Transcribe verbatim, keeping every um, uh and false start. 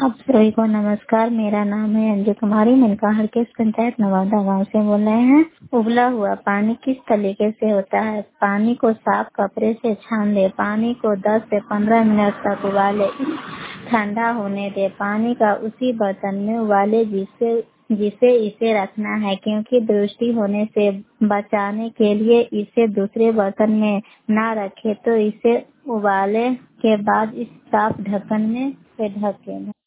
आप सभी को नमस्कार। मेरा नाम है अंजू कुमारी। मिनका हरकेश पंचायत नवादा गांव से बोल रहे हैं। उबला हुआ पानी किस तरीके से होता है? पानी को साफ कपड़े से छान ले। पानी को दस से पंद्रह मिनट तक उबाले, ठंडा होने दे। पानी का उसी बर्तन में उबाले जिससे जिसे इसे रखना है, क्योंकि दृष्टि होने से बचाने के लिए इसे दूसरे बर्तन में ना रखे तो इसे उबाले के बाद इस साफ ढक्कन में से ढक के